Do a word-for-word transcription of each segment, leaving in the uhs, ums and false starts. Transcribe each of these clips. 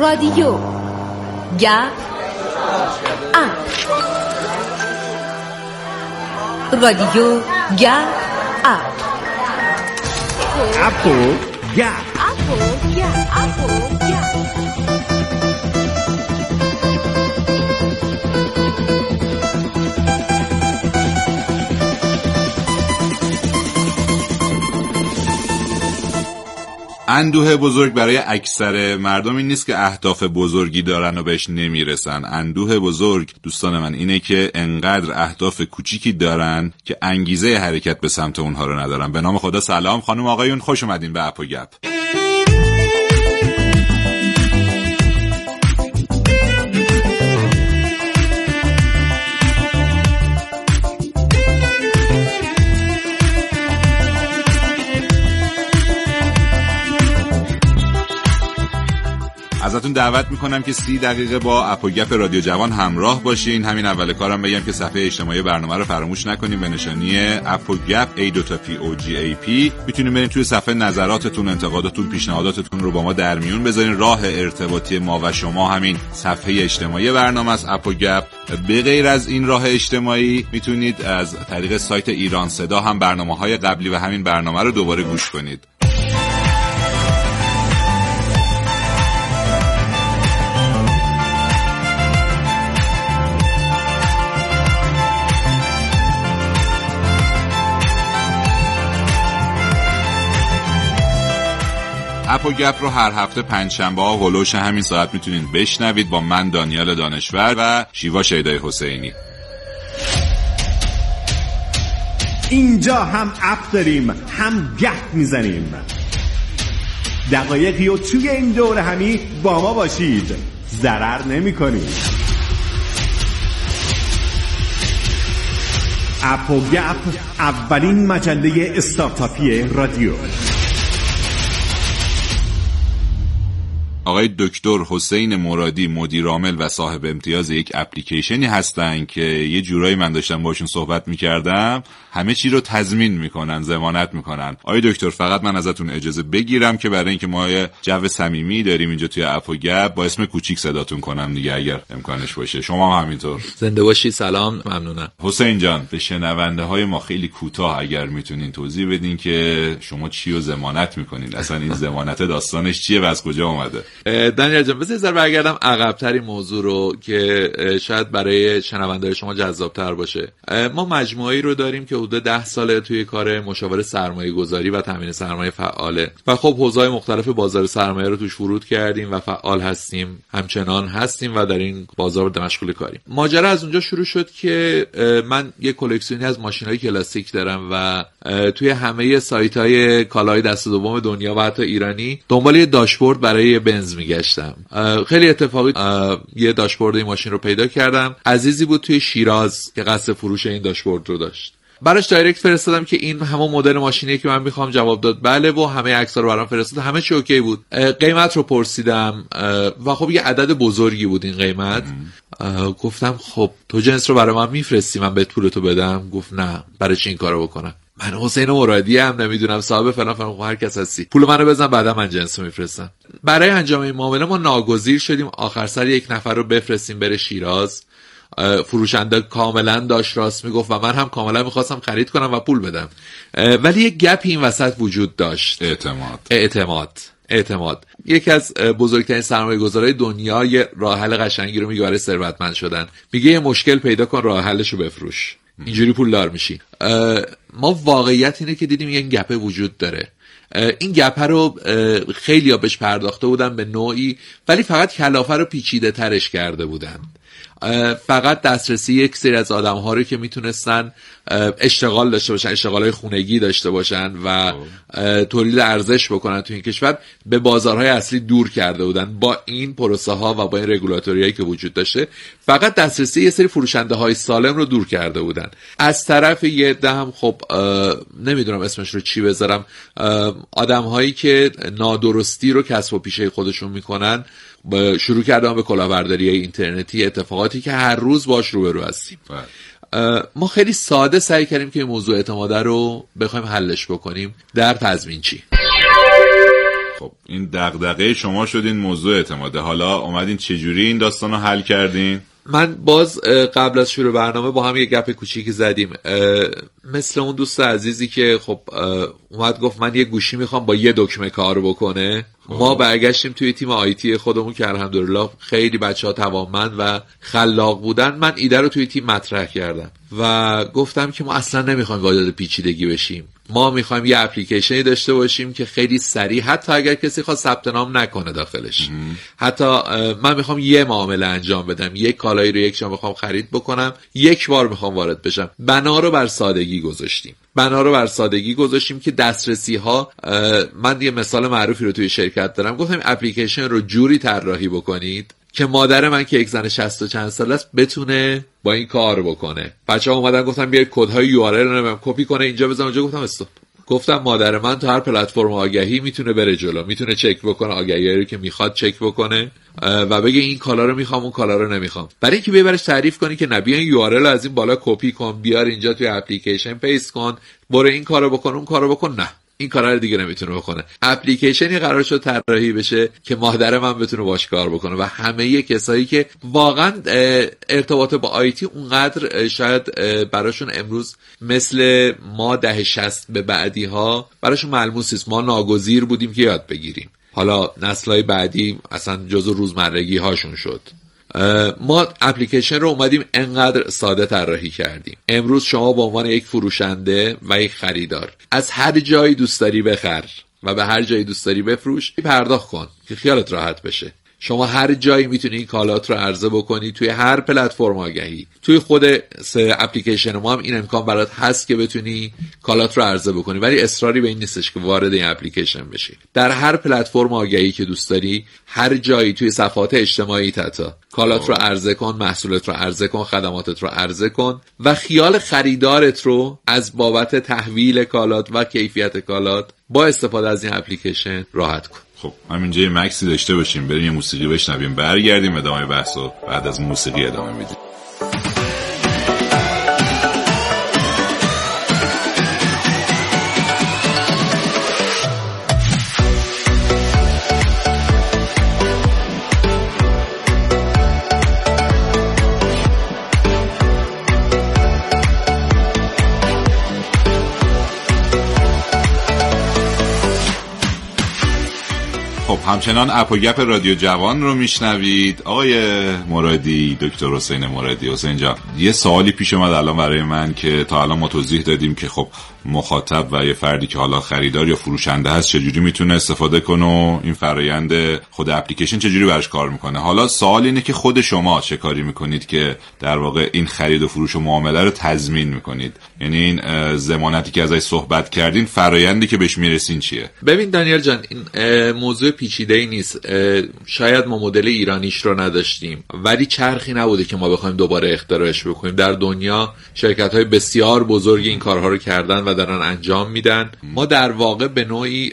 رادیو گپ اپ رادیو گپ اپ اپو گپ اپو گپ اپو گپ اندوه بزرگ برای اکثر مردم این نیست که اهداف بزرگی دارن و بهش نمیرسن. اندوه بزرگ دوستان من اینه که انقدر اهداف کوچیکی دارن که انگیزه حرکت به سمت اونها رو ندارن. به نام خدا سلام خانم آقایون، خوش اومدین به اپ و گپ. ازتون دعوت میکنم که سی دقیقه با اپ و گپ رادیو جوان همراه باشین. همین اول کارم بگم که صفحه اجتماعی برنامه رو فراموش نکنین به نشانی اپ و گپ ای دو تا پی او جی ای پی. میتونین برین توی صفحه نظراتتون، انتقاداتون، پیشنهاداتتون رو با ما در میون بذارین. راه ارتباطی ما و شما همین صفحه اجتماعی برنامه است اپ و گپ. به غیر از این راه اجتماعی میتونید از طریق سایت ایران صدا هم برنامه‌های قبلی و همین برنامه رو دوباره گوش کنید. اپ و گپ رو هر هفته پنجشنبه ها هولوش همین ساعت میتونید بشنوید با من دانیال دانشور و شیوا شیدای حسینی. اینجا هم اپ داریم هم گپ میزنیم. دقایقی و توی این دوره همی با ما باشید، ضرر نمی کنید. اپ و گپ، اولین مجله استارتاپی رادیو. آقای دکتر حسین مرادی مدیر عامل و صاحب امتیاز یک اپلیکیشنی هستن که یه جورایی من داشتم باشون صحبت میکردم همه چی رو تضمین میکنن، ضمانت میکنن. آقای دکتر فقط من ازتون اجازه بگیرم که برای اینکه ما یه جو صمیمی داریم اینجا توی اپ و گپ با اسم کوچیک صداتون کنم دیگه اگر امکانش باشه. شما هم همینطور. زنده باشی. سلام، ممنونم. حسین جان به شنونده های ما خیلی کوتاه اگر میتونین توضیح بدین که شما چی رو ضمانت میکنین، اصلا این ضمانت داستانش چیه و از کجا اومده؟ دانیال جان بذار زر برگردم عقب‌تر این موضوع رو که شاید برای شنونده‌های شما جذاب‌تر باشه. ما مجموعه‌ای رو داریم که حدود ده ساله توی کار مشاور سرمایه‌گذاری و تامین سرمایه فعاله و خب حوزه‌های مختلف بازار سرمایه رو توش ورود کردیم و فعال هستیم، همچنان هستیم و در این بازار رو مشغول کاریم. ماجرا از اونجا شروع شد که من یک کلکسیونی از ماشین‌های کلاسیک دارم و توی همه سایت‌های کالای دست دوم دنیا و حتی ایرانی دنبال یه داشبورد برای بنز میگشتم. خیلی اتفاقی یه داشبورد این ماشین رو پیدا کردم. عزیزی بود توی شیراز که قصد فروش این داشبورد رو داشت. براش دایرکت فرستادم که این همون مدل ماشینیه که من میخوام. جواب داد بله و همه عکس‌ها رو برام فرستاد. همه چی اوکی بود. قیمت رو پرسیدم و خب یه عدد بزرگی بود این قیمت. گفتم خب تو جنس رو برای من میفرستی من به پولتو بدم؟ گفت نه، برای چی این کارو بکنم؟ من حسین مرادی هم نمیدونم صاحب فلان فلان، هر کس هستی، پول منو بزن بعدا من جنسو میفرستم. برای انجام این معامله ما ناگزیر شدیم آخر سر یک نفر رو بفرستیم بره شیراز. فروشنده کاملا داشت راست میگفت و من هم کاملا میخواستم خرید کنم و پول بدم، ولی یک گپ این وسط وجود داشت. اعتماد اعتماد اعتماد یکی از بزرگترین سرمایه‌گذارهای دنیا یه راه حل قشنگی رو میگه برای ثروتمند شدن. میگه یه مشکل پیدا کن، راه حلشو بفروش، اینجوری پولدار میشی. ما واقعیت اینه که دیدیم یه گپ وجود داره. این گپ رو خیلی ها بهش پرداخته بودن به نوعی، ولی فقط کلافه رو پیچیده ترش کرده بودن. فقط دسترسی یک سری از آدم ها رو که میتونستن اشتغال داشته باشن، اشتغالای خونگی داشته باشن و تولید ارزش بکنن تو این کشور به بازارهای اصلی دور کرده بودن. با این پروسه ها و با این رگولاتوری هایی که وجود داشته فقط دسترسی یه سری فروشنده های سالم رو دور کرده بودن. از طرف یه ده هم خب نمیدونم اسمش رو چی بذارم، آدم هایی که نادرستی رو کسب و پیشه خودشون میکنن شروع کردن به کلاهبرداری اینترنتی، اتفاقاتی که هر روز باش روبرو هستیم. ما خیلی ساده سعی کردیم که این موضوع اعتماد رو بخوایم حلش بکنیم در تضمین چی. خب این دغدغه شما شد این موضوع اعتماده. حالا اومدین چجوری این داستان رو حل کردین؟ من باز قبل از شروع برنامه با هم یه گپ کوچیکی زدیم، مثل اون دوست عزیزی که خب اومد گفت من یه گوشی میخوام با یه دکمه کار بکنه. ما برگشتیم توی تیم آیتی خودمون که الحمدلله خیلی بچه‌ها توانمند و خلاق بودن، من ایده رو توی تیم مطرح کردم و گفتم که ما اصلا نمیخوایم وارد پیچیدگی بشیم، ما میخوایم یه اپلیکیشنی داشته باشیم که خیلی سریع، حتی اگر کسی خواست ثبت نام نکنه داخلش، حتی من میخوام یه معامله انجام بدم، یک کالایی رو یک جا میخوام خرید بکنم، یک بار میخوام وارد بشم. بنا رو بر سادگی گذاشتیم بنا رو بر سادگی گذاشتیم که دسترسی ها، من یه مثال معروفی رو توی شرکت دارم، گفتم اپلیکیشن رو جوری طراحی بکنید که مادر من که یک زن شصت و چند ساله است بتونه با این کار بکنه. بچه‌ها اومدن گفتن بیاید کدهای یو آر ال رو نمیدونم کپی کنه اینجا بزن اونجا، گفتم استاپ. گفتم مادر من تو هر پلتفرم آگهی میتونه بره جلو، میتونه چک بکنه آگهیایی رو که میخواد چک بکنه و بگه این کالا رو میخوام اون کالا رو نمیخوام. برای اینکه ببرش تعریف کنی که نبی این یو آر ال از این بالا کپی کن بیار اینجا توی اپلیکیشن پیست کن برو این کارو بکن اون کارو بکن، نه این کارا رو دیگه نمیتونه بکنه. اپلیکیشنی قرار شد طراحی بشه که مادر من بتونه باش کار بکنه و همه کسایی که واقعا ارتباط با آیتی اونقدر شاید براشون امروز مثل ما ده شصت به بعدی ها براشون ملموس است، ما ناگزیر بودیم که یاد بگیریم. حالا نسل‌های بعدی اصلا جزو روزمرگی هاشون شد. ما اپلیکیشن رو اومدیم انقدر ساده طراحی کردیم. امروز شما به عنوان یک فروشنده و یک خریدار از هر جایی دوست داری بخر و به هر جایی دوست داری بفروش پرداخت کن که خیالت راحت بشه. شما هر جایی میتونی این کالات رو عرضه بکنی، توی هر پلتفرم آگهی. توی خود اپلیکیشن ما هم این امکان برات هست که بتونی کالات رو عرضه بکنی، ولی اصراری به این نیستش که وارد این اپلیکیشن بشی. در هر پلتفرم آگهی که دوست داری، هر جایی توی صفحات اجتماعی تا کالات رو عرضه کن، محصولات رو عرضه کن، خدماتت رو عرضه کن و خیال خریدارت رو از بابت تحویل کالات و کیفیت کالات با استفاده از این اپلیکیشن راحت کن. خب همینجا یه مکسی داشته باشیم، بریم یه موسیقی بشنویم، برگردیم ادامه بحثو بعد از موسیقی ادامه میدیم. خب همچنان اپ و گپ رادیو جوان رو میشنوید. آقای مرادی، دکتر حسین مرادی، حسین جان یه سوالی پیش اومد الان برای من که تا الان ما توضیح دادیم که خب مخاطب و یه فردی که حالا خریدار یا فروشنده هست چجوری میتونه استفاده کنه و این فرآیند خود اپلیکیشن چجوری براش کار میکنه. حالا سوال اینه که خود شما چه کاری میکنید که در واقع این خرید و فروش و معامله رو تضمین میکنید؟ یعنی این ضمانتی که ازش صحبت کردین، فرآیندی که بهش میرسین چیه؟ ببین دانیال جان، این موضوع پیچیده‌ای نیست. شاید ما مدل ایرانیش رو نداشتیم، ولی چرخی نبوده که ما بخوایم دوباره اختراعش بکنیم. در دنیا شرکت‌های بسیار بزرگ این کارها رو کردن و دارن انجام میدن. ما در واقع به نوعی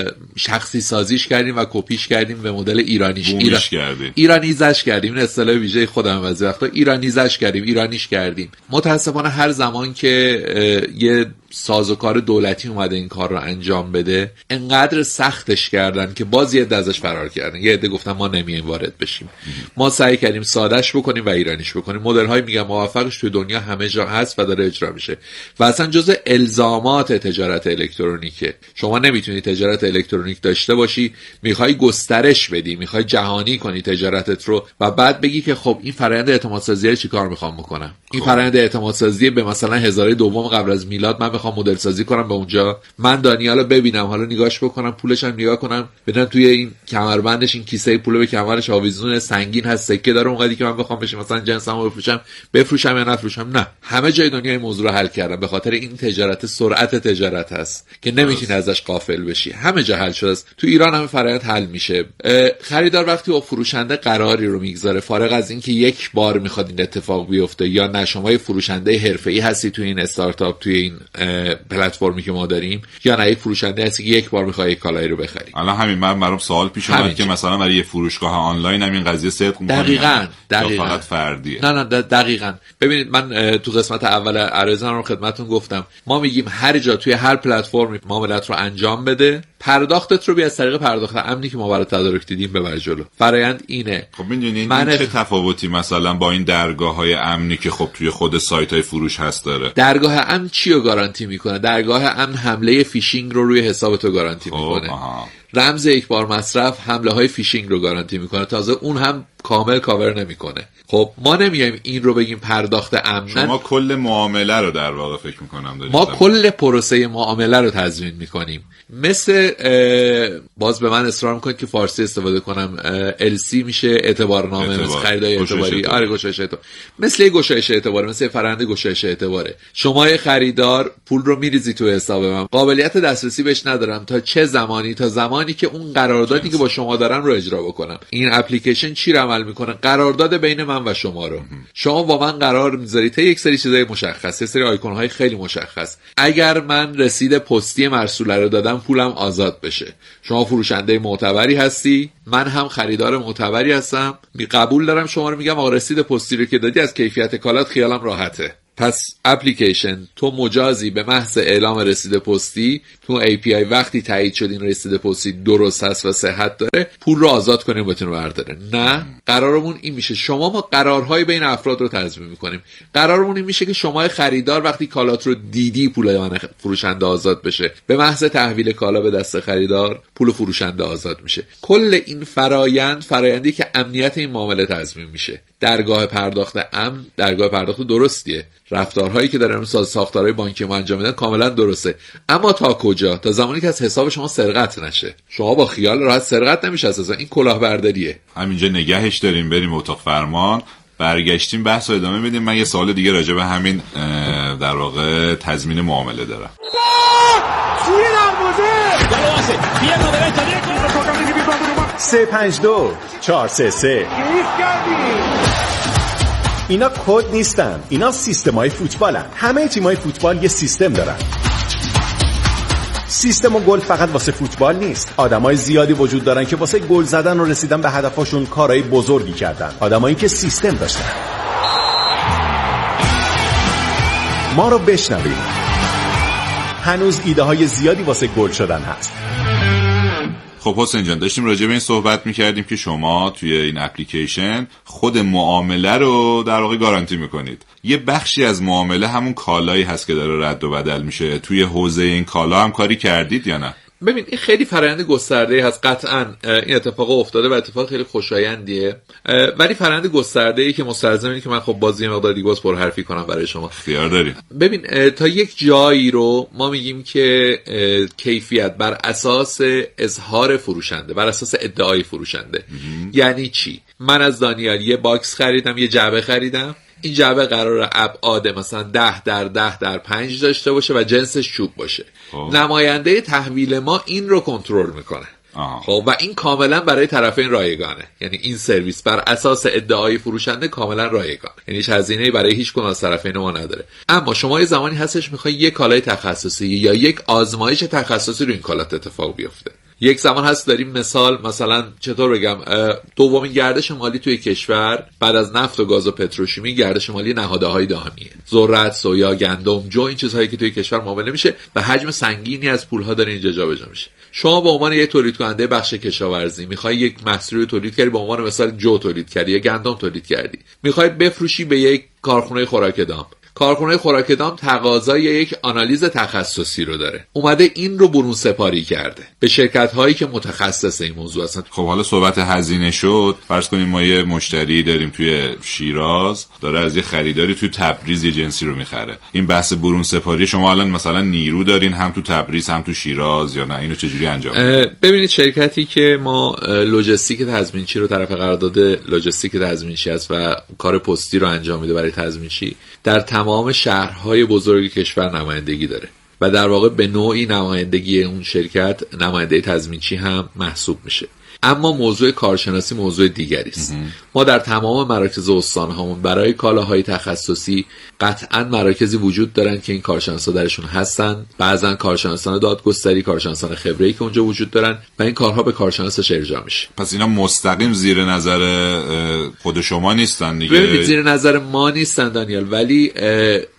شخصی سازیش کردیم و کپیش کردیم به مدل ایرانیش. ایران... کردیم. ایرانیزش کردیم. این اصطلاح ویژه خودم بعضی وقتا ایرانیزش کردیم، ایرانیش کردیم. متأسفانه هر زمان که یه سازوکار دولتی اومده این کار رو انجام بده، انقدر سختش کردن که باز یه عده ازش فرار کردن. یه عده گفتن ما نمیایم وارد بشیم. ما سعی کردیم سادهش بکنیم و ایرانیش بکنیم. مدل های میگم موفقش توی دنیا همه جا هست و داره اجرا میشه و اصلا جزء الزامات تجارت الکترونیکه. شما نمیتونی تجارت الکترونیک داشته باشی، میخوای گسترش بدی، میخوای جهانی کنی تجارتت رو و بعد بگی که خب این فرآیند اعتماد سازی رو چیکار میخوام بکنم؟ این فرآیند اعتماد سازی به مثلا هزاره دوم قبل از میلاد من میخوام مدل سازی کنم به اونجا، من دانیالو ببینم، حالا نگاهش بکنم، پولش هم نگاه کنم، بدونم توی این کمربندش این کیسه پول به کمرش آویزون سنگین هست، سکه داره اونقدری که من بخوام بشه مثلا جنسمو بفروشم بفروشم یا نفروشم. نه، همه جای دنیا این موضوع رو حل کردن. به خاطر این تجارت سرعت تجارت هست که نمیتونی ازش غافل بشی. همه جا حل شده است. تو ایران هم فرآیند حل میشه. خریدار وقتی با فروشنده قراری رو میگذاره، فارغ از اینکه یک بار میخواد این اتفاق بیفته یا نه، شما فروشنده حرفه‌ای هستی توی این استارتاپ، توی این پلتفرمی که ما داریم، یا نه یک فروشنده هستی که یک بار میخوای یک کالایی رو بخری. الان همین من برام سوال پیش اومد که مثلا برای یه فروشگاه آنلاین همین قضیه صدق می‌کنه؟ دقیقاً دقیقاً فقط فردیه؟ نه نه دقیقاً. ببینید من تو قسمت اول عرضم رو خدمتتون گفتم، ما میگیم هر جا توی هر پلتفرمی معاملات رو انجام بده پرداختت رو بیا از طریق پرداخت امنی که ما برای تدارک دیدیم ببر جلو. فرآیند اینه. خب میدونین من این چه تفاوتی مثلا با این درگاه‌های امنی که خب توی خود سایت‌های فروش هست داره؟ درگاه امن چی رو گارانتی میکنه؟ درگاه امن حمله فیشینگ رو روی حساب تو گارانتی میکنه. رمز یک بار مصرف حمله های فیشینگ رو گارانتی میکنه، تازه اون هم کامل کاور نمیکنه. خب ما نمیایم این رو بگیم پرداخت امن. شما کل معامله رو در واقع فکر میکنم دارید. ما کل پروسه معامله رو تضمین میکنیم. مثل باز به من اصرار میکنید که فارسی استفاده کنم، ال سی میشه اعتبارنامه، اعتبار. مثل خریدای اعتباری. آره گشایش اعتبار، مثل یه گشایش اعتبار، مثل فرآیند گشایش اعتباره. شما یه خریدار پول رو میریزی تو حساب من، قابلیت دسترسی بهش ندارم تا چه زمانی؟ تا زمانی که اون قراردادی که با شما دارم رو اجرا بکنم. این اپلیکیشن چی رو عمل میکنه؟ قرارداد بین من و شما رو. شما با من قرار میذارید تا یک سری چیزای مشخص، یه سری آیکون های خیلی مشخص. اگر من رسید پستی مرسوله رو دادم پولم آزاد بشه. شما فروشنده معتبری هستی، من هم خریدار معتبری هستم، می قبول دارم شما رو، میگم آقا رسید پستی رو که دادی از کیفیت کالات خیالم راحته. پس اپلیکیشن تو مجازی به محض اعلام رسید پستی تو ای پی آی وقتی تایید شد این رسید پستی درست هست و صحت داره، پول رو آزاد کنیم بهتون رو برداره. نه، قرارمون این میشه شما ما قرارهای بین افراد رو تضمین میکنیم. قرارمون این میشه که شما خریدار وقتی کالات رو دیدی پول من فروشنده آزاد بشه، به محض تحویل کالا به دست خریدار پول فروشنده آزاد میشه. کل این فرایند فرایندی که امنیت این معامله تضمین میشه. درگاه پرداخت امن درگاه پرداخت درستیه، رفتارهایی که در امروز ساختارهای بانکی ما انجام میدن کاملا درسته، اما تا کجا؟ تا زمانی که از حساب شما سرقت نشه. شما با خیال راحت سرقت نمیشه اساسا، این کلاهبرداریه. همینجا نگهش داریم، بریم اتاق فرمان، برگشتیم بحث رو ادامه بدیم. من یه سوال دیگه راجع به همین در واقع تضمین معامله دارم. سه پنج دو چهار سه سه اینا کد نیستن، اینا سیستمای فوتبالن. همه تیمای فوتبال یه سیستم دارن. سیستم و گل فقط واسه فوتبال نیست. آدمای زیادی وجود دارن که واسه گل زدن و رسیدن به هدفاشون کارهای بزرگی کردن. آدمایی که سیستم داشتن. ما رو بشنوید. هنوز ایده های زیادی واسه گل شدن هست. خب حسین جان، داشتیم راجع به این صحبت میکردیم که شما توی این اپلیکیشن خود معامله رو در واقع گارانتی میکنید. یه بخشی از معامله همون کالایی هست که داره رد و بدل میشه. توی حوزه این کالا هم کاری کردید یا نه؟ ببین این خیلی فرآیند گسترده‌ای هست، قطعاً این اتفاق افتاده و اتفاق خیلی خوشایندیه، ولی فرآیند گسترده‌ای که مستلزم اینه که من خب بازی مقدار دیگه باز پرحرفی کنم برای شما. اختیار دارید. ببین تا یک جایی رو ما میگیم که کیفیت بر اساس اظهار فروشنده، بر اساس ادعای فروشنده. یعنی چی؟ من از دانیال یه باکس خریدم، یه جعبه خریدم، این جعبه قراره ابعاد مثلا ده در ده در پنج داشته باشه و جنسش چوب باشه. آه. نماینده تحویل ما این رو کنترل میکنه. خب و این کاملا برای طرفین رایگانه، یعنی این سرویس بر اساس ادعای فروشنده کاملا رایگانه، یعنی هیچ هزینه‌ای برای هیچ کدوم از طرفین ما نداره. اما شما یه زمانی هستش میخوای یک کالای تخصصی یا یک آزمایش تخصصی رو این کالات اتفاق بیفته. یک زمان هست داریم مثال مثلا چطور بگم دومین گردش مالی توی کشور بعد از نفت و گاز و پتروشیمی گردش مالی نهادهای دائمیه. ذرت، سویا، گندم، جو، این چیزهایی که توی کشور معامله میشه و حجم سنگینی از پولها داره اینجا جابجا میشه. شما به عنوان یک تولید کننده بخش کشاورزی میخوای یک محصولی تولید کردی، به عنوان مثال جو تولید کردی یا گندم تولید کردی، میخوای بفروشی به یک کارخونه خوراک دام. کارخونه خوراک دام تقاضای یک آنالیز تخصصی رو داره، اومده این رو برون سپاری کرده به شرکت هایی که متخصص این موضوع هستن. خب حالا صحبت هزینه شد، فرض کنیم ما یه مشتری داریم توی شیراز داره از یه خریداری توی تبریز یه جنسی رو میخره. این بحث برون سپاری شما الان مثلا نیرو دارین هم تو تبریز هم تو شیراز یا نه؟ اینو چجوری انجام میدید؟ ببینید شرکتی که ما لوجستیک تضمینچی رو طرف قرارداد لوجستیک تضمینچی است و کار پستی رو انجام میده برای تضمینچی، در تمام شهرهای بزرگ کشور نمایندگی داره و در واقع به نوعی نمایندگی اون شرکت نماینده تضمینچی هم محسوب میشه. اما موضوع کارشناسی موضوع دیگری است. ما در تمام مراکز استان هامون برای کالاهای تخصصی قطعاً مراکزی وجود دارن که این کارشناسا درشون هستن، بعضن کارشناسان دادگستری، کارشناسان خبره‌ای که اونجا وجود دارن و این کارها به کارشناسش ارجاع میشه. پس اینا مستقیم زیر نظر خود شما نیستن دیگه؟ ببینید زیر نظر ما نیستن دانیال، ولی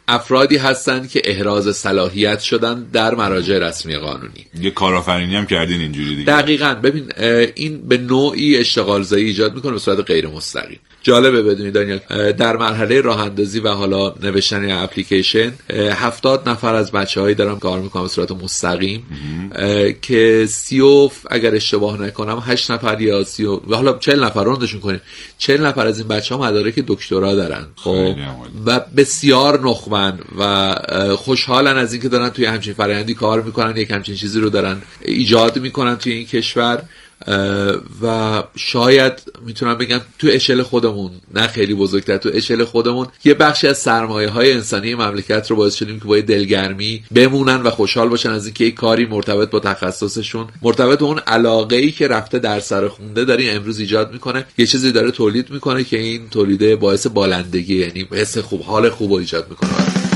افرادی هستند که احراز صلاحیت شدن در مراجع رسمی قانونی. یه کارآفرینی هم کردین اینجوری دیگه. دقیقاً. ببین این به نوعی اشتغال زایی ایجاد میکنه به صورت غیر مستقیم. جالبه بدونید دانیال، در مرحله راه اندازی و حالا نوشتن اپلیکیشن هفتاد نفر از بچه‌هایی دارم کار میکنم به صورت مستقیم که سی و اگر اشتباه نکنم هشت نفر یا سی و حالا چهل نفر روندشون کنیم، چهل نفر از این بچه‌ها مدارک دکترا دارن خب و بسیار نخبن و خوشحالن از اینکه دارن توی همچین فرآیندی کار میکنن، یک همچین چیزی رو دارن ایجاد میکنن توی این کشور و شاید میتونم بگم تو اشل خودمون، نه خیلی بزرگتر، تو اشل خودمون یه بخشی از سرمایه های انسانی مملکت رو باعث شدیم که با دلگرمی بمونن و خوشحال باشن از اینکه یک کاری مرتبط با تخصصشون، مرتبط با اون علاقه‌ای که رفته در سر خونده داره امروز ایجاد میکنه، یه چیزی داره تولید میکنه که این تولیده باعث بالندگی، یعنی حس خوب، حال خوب رو ایجاد میکنه.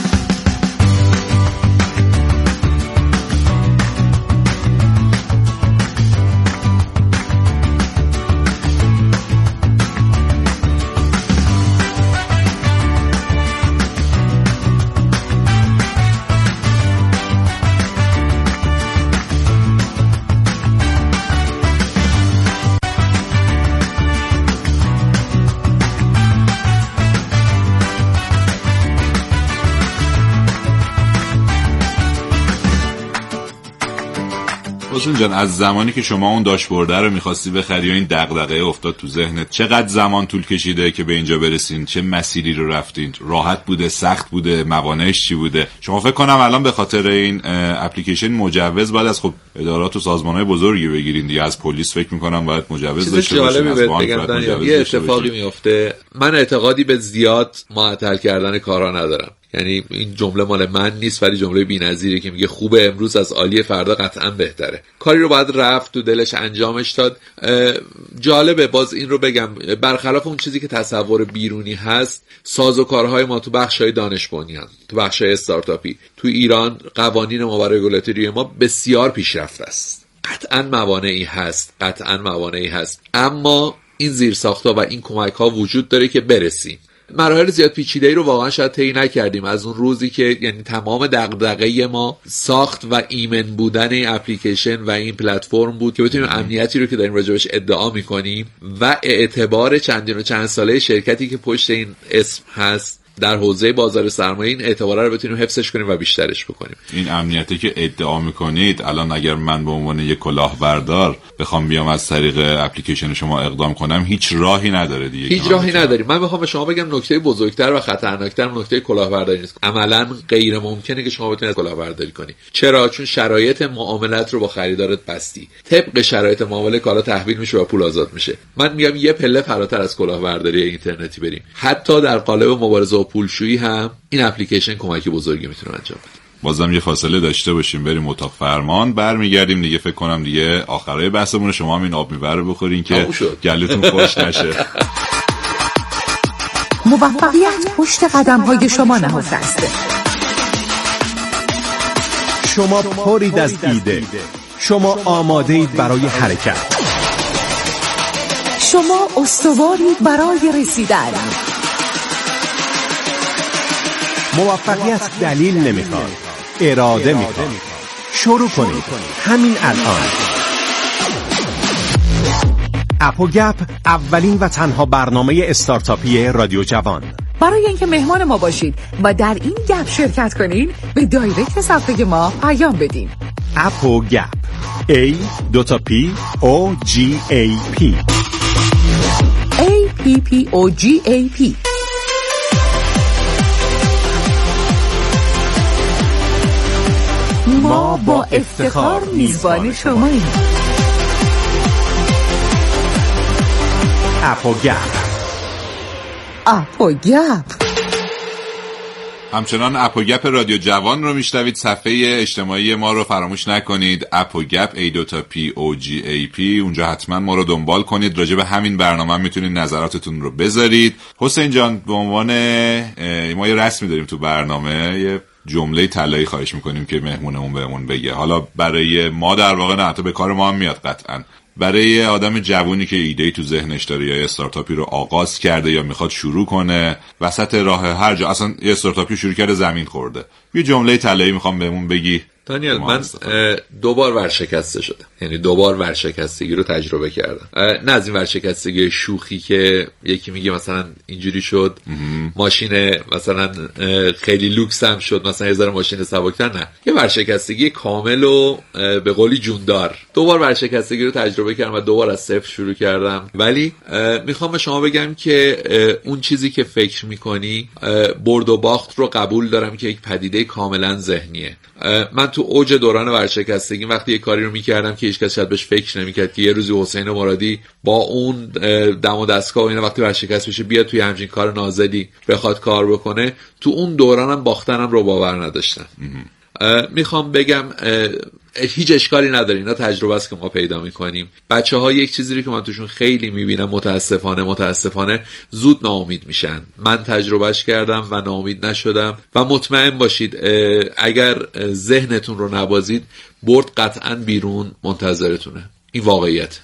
حسین جان، از زمانی که شما اون داشبورد رو می‌خواستی بخری و این دغدغه افتاد تو ذهنت، چقدر زمان طول کشیده که به اینجا برسین؟ چه مسیری رو رفتین؟ راحت بوده، سخت بوده، موانعش چی بوده؟ شما فکر کنم الان به خاطر این اپلیکیشن مجوز بعد از خب ادارات و سازمان‌های بزرگی بگیرین دیگه، از پلیس فکر می‌کنم باید مجوز داشته باشین، از بانک باید یه اتفاقی میفته. من اعتقادی به زیاد معطل کردن کارا ندارم، یعنی این جمله مال من نیست ولی جمله بی‌نظیری که میگه خوبه امروز از عالی فردا قطعا بهتره. کاری رو باید رفت تو دلش انجامش داد. جالبه باز این رو بگم، برخلاف اون چیزی که تصور بیرونی هست، سازوکارهای ما تو بخش‌های دانش بنیان، تو بخش‌های استارتاپی تو ایران، قوانین ما و رگولاتوری ما بسیار پیشرفته است. قطعا موانعی هست، قطعا موانعی هست، اما این زیرساخت‌ها و این کمک‌ها وجود داره که برسیم. مراحل زیاد پیچیده‌ای رو واقعا شاید طی نکردیم از اون روزی که، یعنی تمام دغدغه ما ساخت و ایمن بودن این اپلیکیشن و این پلتفرم بود که بتونیم امنیتی رو که داریم راجبش ادعا می‌کنیم و اعتبار چندین و چند ساله شرکتی که پشت این اسم هست در حوزه بازار سرمایه، این اعتبار رو بتونیم حفظش کنیم و بیشترش بکنیم. این امنیتی که ادعا میکنید الان اگر من به عنوان یک کلاهبردار بخوام بیام از طریق اپلیکیشن شما اقدام کنم، هیچ راهی نداره دیگه. هیچ راهی نداریم. من بخوام به شما بگم نکته بزرگتر و خطرناکتر نکته کلاهبرداری نیست. عملاً غیر ممکنه که شما بتونید کلاهبرداری کنی. چرا؟ چون شرایط معاملت رو با خریدارت بستی. طبق شرایط معامله کالا تحویل میشه و پول آزاد میشه. من میگم یه پله فراتر از کلاهبرداری اینترنتی بریم. حتی در قالب مبارزه پولشویی هم این اپلیکیشن کمکی بزرگی میتونه انجام بده. بازم یه فاصله داشته باشیم، بریم اتاق فرمان، برمیگردیم دیگه. فکر کنم دیگه آخرای بحثمون شما هم این آب میبره بخورین که گلوتون خوش نشه. موفقیت پشت قدم های شما نهفته است. شما پرید از ایده، شما آماده اید برای حرکت، شما استوارید برای رسیدن. موفقیت دلیل نمیخواد، اراده میخواد. شروع کنید همین الان. اپ و گپ، اولین و تنها برنامه استارتاپی رادیو جوان. برای اینکه مهمان ما باشید و در این گپ شرکت کنید، به دایرکت صفحه ما پیام بدین. اپ و گپ، A دوتا پی او جی ای پی A P P O G A P. ما با افتخار میزبان شماییم. اپ و گپ. اپ و گپ. همچنان اپ و گپ رادیو جوان رو میشنوید. صفحه اجتماعی ما رو فراموش نکنید، اپ و گپ A دوتا پی او جی ای پی. اونجا حتما ما رو دنبال کنید. راجع به همین برنامه میتونید نظراتتون رو بذارید. حسین جان، به عنوان ما یه رسمی داریم تو برنامه، یه جمله طلایی خواهش میکنیم که مهمونمون بهمون بگه. حالا برای ما در واقع نه، حتی به کار ما هم میاد قطعا. برای آدم جوونی که ایده‌ای تو ذهنش داره یا استارتاپی رو آغاز کرده یا میخواد شروع کنه، وسط راه هر جا اصلا یه استارتاپی شروع کرده زمین خورده، یه جمله طلایی میخوام بهمون بگی. دانیل، من دوبار ورشکسته شدم، یعنی دوبار ورشکستگی رو تجربه کردم. نه از این ورشکستگی شوخی که یکی میگه مثلا اینجوری شد ماشین مثلا خیلی لوکس هم شد، مثلا یه ذره ماشین سبکتر، نه، یه ورشکستگی کامل و به قولی جوندار. دوبار ورشکستگی رو تجربه کردم و دوبار از صفر شروع کردم. ولی میخوام به شما بگم که اون چیزی که فکر میکنی، برد و باخت رو قبول دارم که یک پدیده کاملا ذهنیه. من تو اوج دوران ورشکستگی وقتی یه کاری رو میکردم که هیچ کس شاید بهش فکر نمیکرد که یه روزی حسین مرادی با اون دم و دستگاه و اینا وقتی ورشکست بشه بیاد توی همچین کار نازلی بخواد کار بکنه، تو اون دورانم باختنم رو باور نداشتم. میخوام بگم هیچ اشکالی نداره، اینا تجربه است که ما پیدا میکنیم. بچه ها یک چیزی رو که من توشون خیلی میبینم متاسفانه متاسفانه زود ناامید میشن. من تجربهش کردم و ناامید نشدم و مطمئن باشید اگر ذهنتون رو نبازید برد قطعا بیرون منتظرتونه. این واقعیت.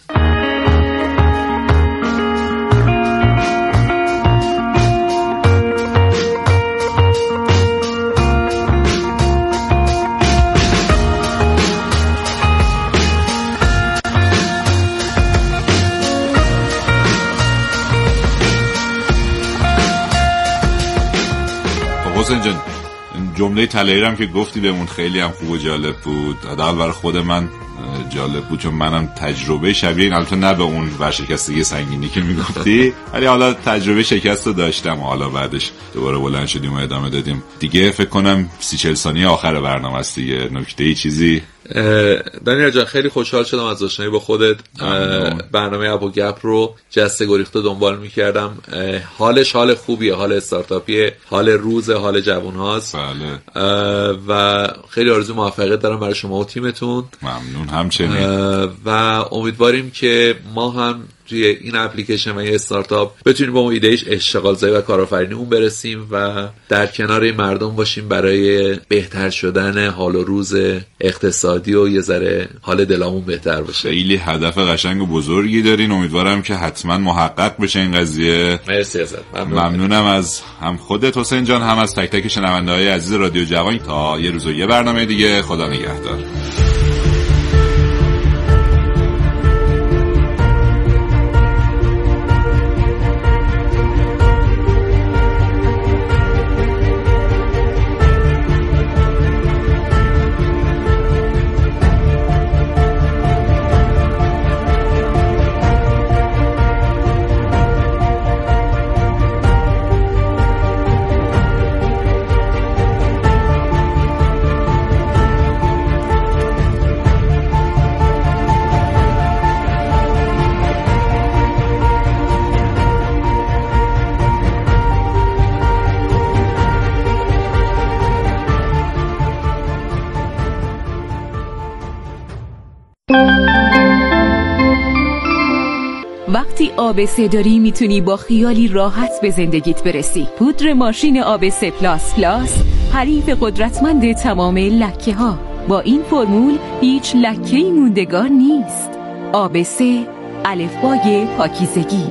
حسین جان، جمله طلایی هم که گفتی بهمون خیلی هم خوب و جالب بود. حداقل برای خود من جالب بود چون منم تجربه شبیه این، البته نه به اون ورشکستگی سنگینی که میگفتی، ولی حالا تجربه شکست رو داشتم و حالا بعدش دوباره بلند شدیم و ادامه دادیم دیگه. فکر کنم سی چهل ثانیه آخر برنامه است دیگه. نکته‌ای چیزی؟ دانیل جان خیلی خوشحال شدم از آشنایی با خودت. برنامه اپو گپ رو جسته گریخته دنبال میکردم. حالش حال خوبیه، حال استارتاپیه، حال روز، حال جوون هاست. بله. و خیلی آرزو موفقیت دارم برای شما و تیمتون. ممنون. همچنین. و امیدواریم که ما هم توی این اپلیکیشن و این استارتاپ بتونیم با اون ایدهش اشتغال زایی و کارآفرینی اون برسیم و در کنار مردم باشیم برای بهتر شدن حال و روز اقتصادی و یه ذره حال دلمون بهتر باشه. خیلی هدف قشنگ و بزرگی دارین، امیدوارم که حتما محقق بشه این قضیه. مرسی ازت. ممنون. ممنونم از هم خودت حسین جان، هم از تک تک شنونده‌های عزیز رادیو جوان. تا یه روز و یه برنامه دیگه، خدا نگهدار. وقتی آ به سه داری میتونی با خیالی راحت به زندگیت برسی. پودر ماشین آ به سه پلاس پلاس حریف قدرتمند تمام لکه ها. با این فرمول هیچ لکه‌ای موندگار نیست. آ به سه، الفبای پاکیزگی.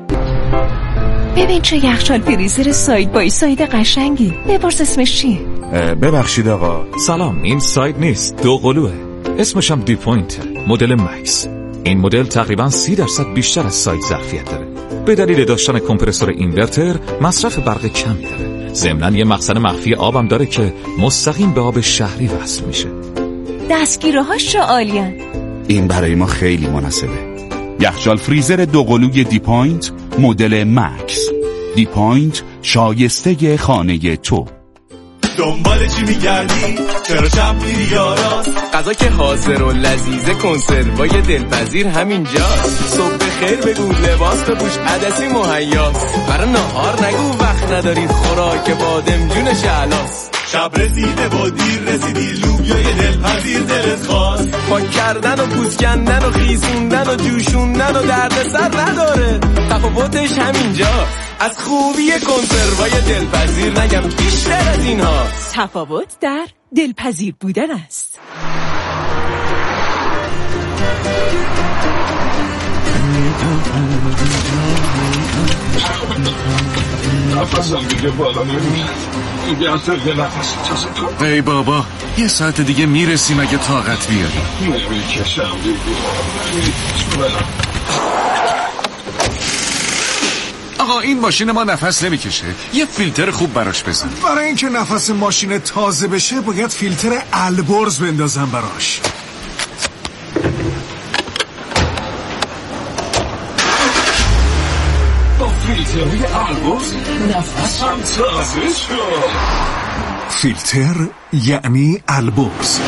ببین چه یخچال فریزر ساید بای ساید قشنگی. بپرس اسمش چیه؟ ببخشید آقا. سلام، این ساید نیست، دو قلوه. اسمش هم دی پوینت، مدل مکس. این مدل تقریباً سی درصد بیشتر از سایت ظرفیت داره. به دلیل داشتن کمپرسور اینورتر مصرف برق کمی داره. ضمناً یه مخزن مخفی آبم داره که مستقیم به آب شهری وصل میشه. دستگیره‌هاش چه عالیان. این برای ما خیلی مناسبه. یخچال فریزر دو قلوی دی پوینت مدل مکس. دی پوینت شایسته خانه تو. دنبال چی میگردی؟ چرا شب میری یاراست؟ غذا که حاضر و لذیذه، کنسروای دلپذیر همینجاست. صبح بخیر بگو، لباس بپوش، عدسی مهیاست. برای نهار نگو وقت نداری، خوراک بادمجون شعلاست. شب رسیده و دیر رسیدی، لوبیای دلپذیر دلت خواست. پاک کردن و پوست کندن و خیسوندن و جوشوندن و دردسر نداره، تفاوتش همینجاست. از خوبی کنسروای دلپذیر نگم بیشتر از این هاست. تفاوت در دلپذیر بودن است. ای بابا یه ساعت دیگه میرسیم اگه طاقت بیاریم. آقا این ماشین ما نفس نمیکشه، یه فیلتر خوب براش بزن. برای اینکه نفس ماشین تازه بشه باید فیلتر البرز بندازم براش. با فیلتر البرز نفس هم تازه شد. فیلتر یعنی البرز.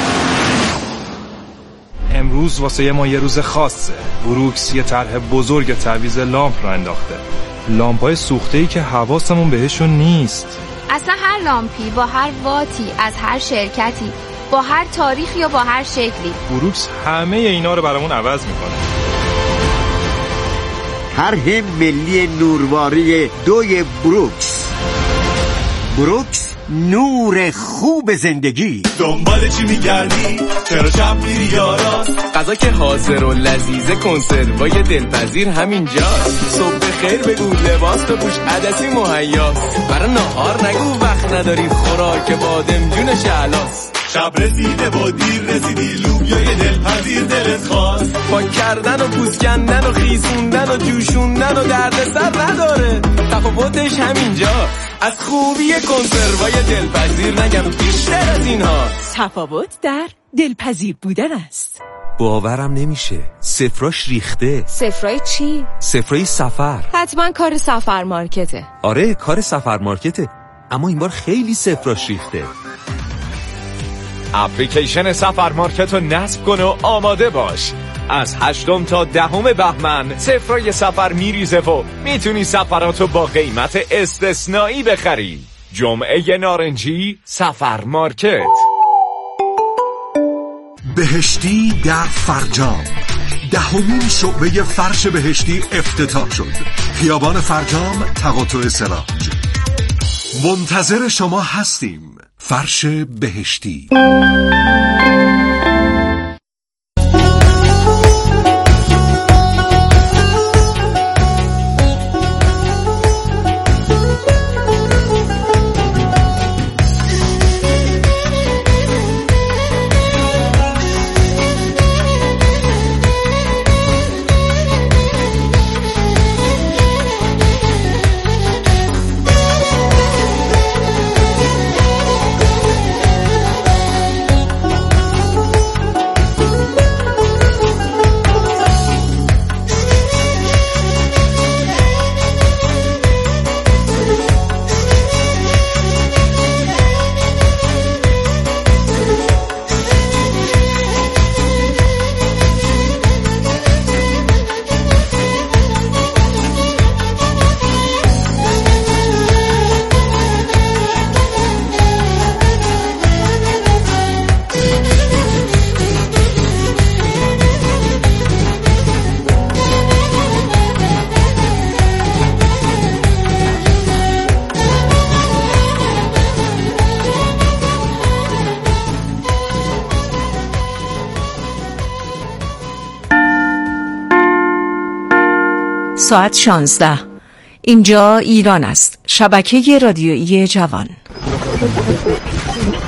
امروز واسه ما یه روز خاصه. بروکس یه طرح بزرگ تعویض لامپ را انداخته. لامپای سوخته‌ای که حواسمون بهشون نیست. اصلا هر لامپی با هر واتی از هر شرکتی با هر تاریخی یا با هر شکلی، بروکس همه اینا رو برامون عوض میکنه. طرح ملی نورواری دوی بروکس. بروکس نور خوب زندگی. دنبال چی میگردی؟ چرا شب میری یاراست؟ غذا که حاضر و لذیذه، کنسروای دلپذیر همینجاست. صبح خیر بگو، لباس بپوش، عدسی مهیاست. برای نهار نگو وقت نداری، خوراک بادمجون شعلاست. شب رسیده و دیر رسیدی، لوبیای دلپذیر دلت خواست. پاک کردن و پوست کندن و خیسوندن و جوشوندن و دردسر نداره، تفاوتش همینجاست. از خوبی کنسروای دلپذیر نگم بیشتر از اینها. تفاوت در دلپذیر بودن است. باورم نمیشه، سفراش ریخته. سفرای چی؟ سفرای سفر. حتما کار سفر مارکته. آره کار سفر مارکته، اما این بار خیلی سفراش ریخته. اپلیکیشن سفر مارکت رو نصب کن و آماده باش. از هشتم تا دهم بهمن سفرای سفر میریزه و میتونی سفراتو با قیمت استثنایی بخری. جمعه نارنجی سفر مارکت. بهشتی در فرجام، دهمین شعبه فرش بهشتی افتتاح شد. خیابان فرجام، تقاطع سراج. منتظر شما هستیم. فرش بهشتی. ساعت شانزده. اینجا ایران است. شبکه رادیویی جوان.